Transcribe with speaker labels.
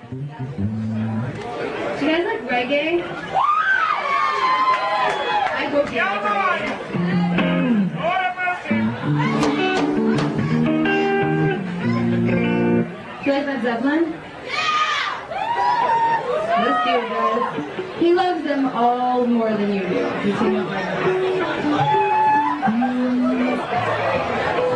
Speaker 1: Do you guys like reggae? I hope you like reggae. Do you like Led Zeppelin? Let's do it, guys. He loves them all more than you do. You don't like them.